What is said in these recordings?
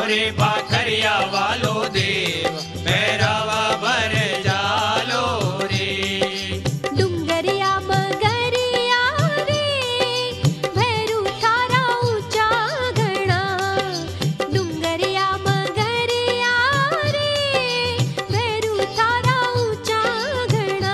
रे भाखरिया वालो देव भैरवा भर जालो रे। डुंगरिया मगरिया रे भैरू थारा ऊंचा घना। डुंगरिया मगरिया रे भैरू थारा ऊंचा घना।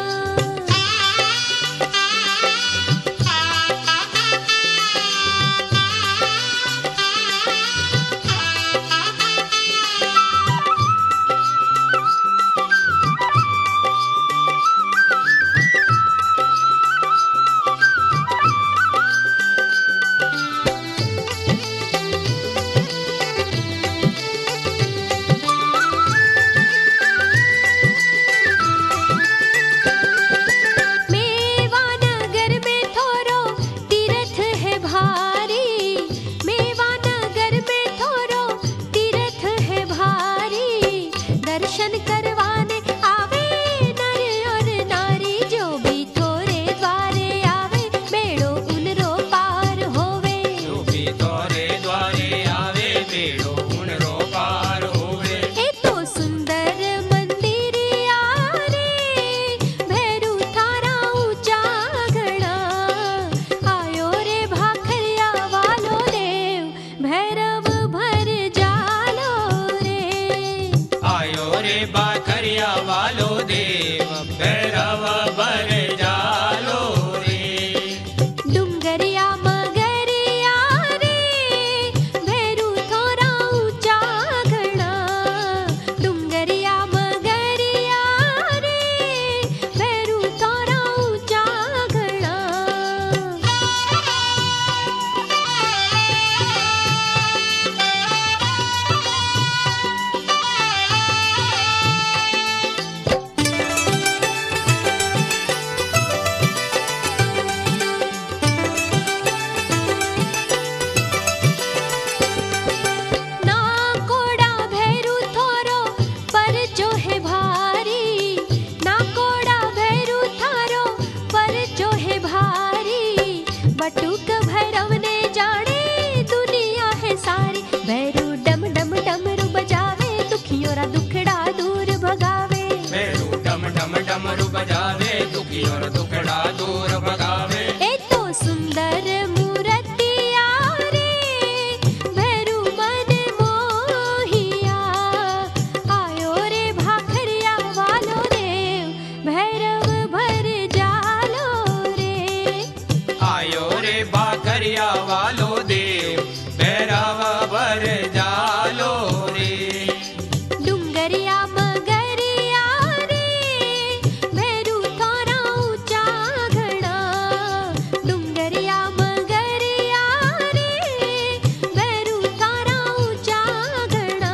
दर्शन करवाने आवे नर और नारी, जो भी थोरे द्वारे आवे बेड़ो उनरो पार होवे। जो भी तोरे द्वारे आवे बेड़ो उनरो पार होवे। ए तो सुंदर मंदिरिया रे भैरू थारा ऊंचा घना। आयो रे भाखरिया वालो देव भैरव भर जालो रे। आयो रे भाखरिया वालो देव भैरव भर जालो रे। डुंगरिया मगरिया रे भैरू थोरा ऊंचा घना। डुंगरिया मगरिया रे भैरू थोरा ऊंचा घना। ना कोड़ा भैरू थोरो पर जो है भारी। ना कोड़ा भैरू थारो पर जो है भारी। बटुक भैरव ने जाने दुनिया है सारी। भैरू डम डम डमरू बजावे दुखियों रा दुखड़ा दूर भगावे। भैरू डम डम डमरू बजावे दुखी और दुखड़ा दूर भगावे। ए तो सुंदर मूर्तिया रे भैरू मन मोहिया। आयो रे भाखरिया वालो देव भैरव भर जालो रे। आयो रे भाखरिया वालो देव भैरव भर जालो रे। डुंगरिया मगरिया रे भैरू थारा ऊंचा घना। डुंगरिया मगरिया रे भैरू थारा ऊंचा घना।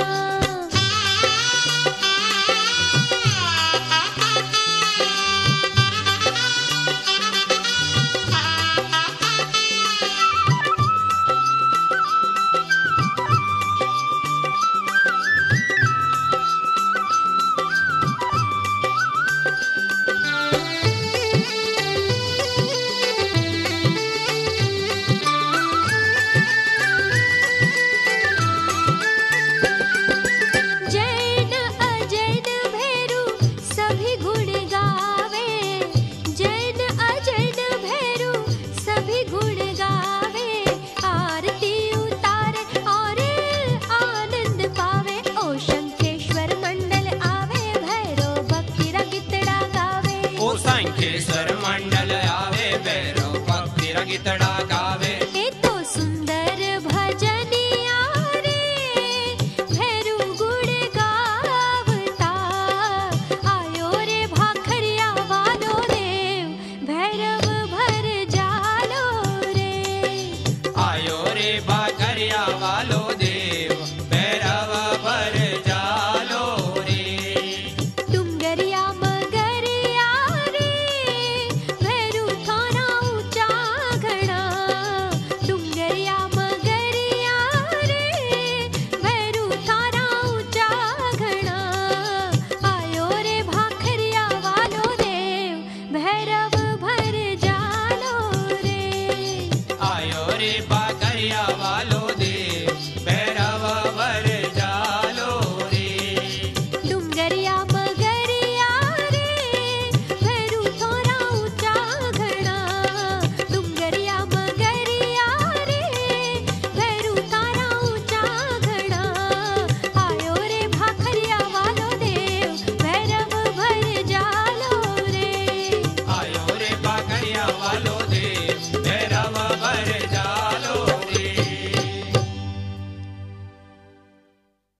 जैन अजैन भैरू सभी गुण गावे। जैन अजैन भैरू सभी गुण गावे। आरती उतारे और आनंद पावे। ओ शंखेश्वर मंडल आवे भैरो भक्ति रा गीतड़ा गावे। ओ सांखेश्वर मंडल आवे भैरव भक्ति रा गीतड़ा गावे। ए तो सुंदर भजनिया रे भैरू गुण गावता। आयो रे भाखरिया वालो देव भैरव भर जालो रे। आयो रे भाखरिया वालो